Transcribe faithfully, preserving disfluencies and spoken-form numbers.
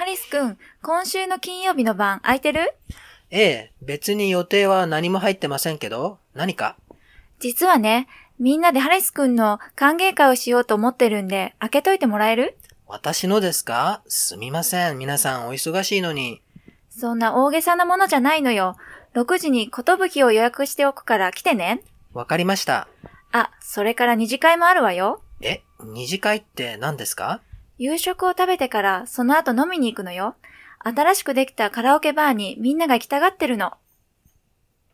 リスくん、今週の金曜日の晩空いてる？ ええ、別に予定は何も入ってませんけど、何か？ 実はね、みんなでハリスくんの歓迎会をしようと思ってるんで、開けといてもらえる？ 私のですか？すみません。皆さんお忙しいのに。 そんな大げさなものじゃないのよ。ろくじにことぶきを予約しておくから来てね。 わかりました。 あ、それから二次会もあるわよ。 え、二次会って何ですか？ 夕食を食べてからその後飲みに行くのよ。新しくできたカラオケバーにみんなが行きたがってるの。